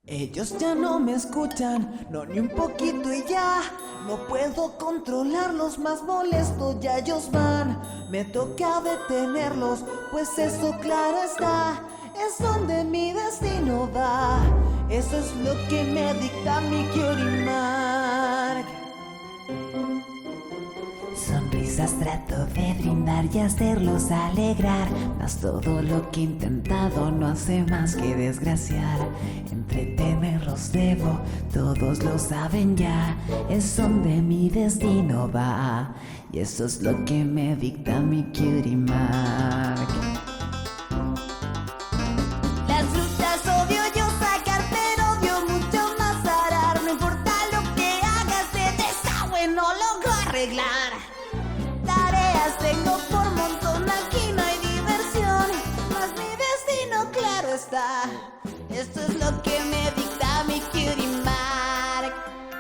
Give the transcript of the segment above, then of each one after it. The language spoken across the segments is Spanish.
Ellos ya no me escuchan, no ni un poquito y ya. No puedo controlarlos, más molesto ya ellos van. Me toca detenerlos, pues eso claro está, es donde mi destino va. Eso es lo que me dicta mi Cutie Mark. Sonrisas trato de brindar y hacerlos alegrar, mas todo lo que he intentado no hace más que desgraciar. Entretenerlos debo, todos lo saben ya, es donde mi destino va, y eso es lo que me dicta mi Cutie Mark. Las frutas odio yo sacar, pero odio mucho más arar. No importa lo que hagas, de desagüe no logro arreglar. Tareas tengo por montón, aquí no hay diversión, mas mi destino claro está, esto es lo que me dicta mi Cutie Mark.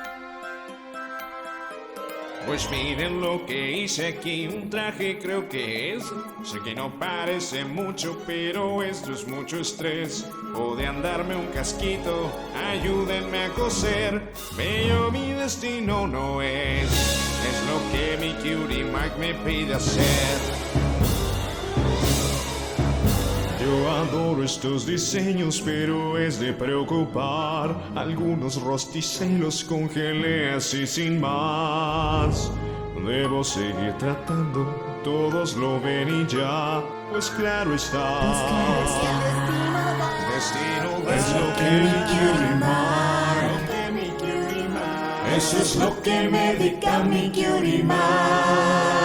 Pues miren lo que hice aquí, un traje creo que es. Sé que no parece mucho, pero esto es mucho estrés. O de andarme un casquito, ayúdenme a coser. Bello mi destino no es lo que mi Cutie Mark me pide hacer. Yo adoro estos diseños, pero es de preocupar. Algunos rosticé y los congelé así sin más. Debo seguir tratando, todos lo ven y ya, pues claro está. Destino es lo que mi Cutie Mark. Eso es lo que me dicta mi Cutie Mark.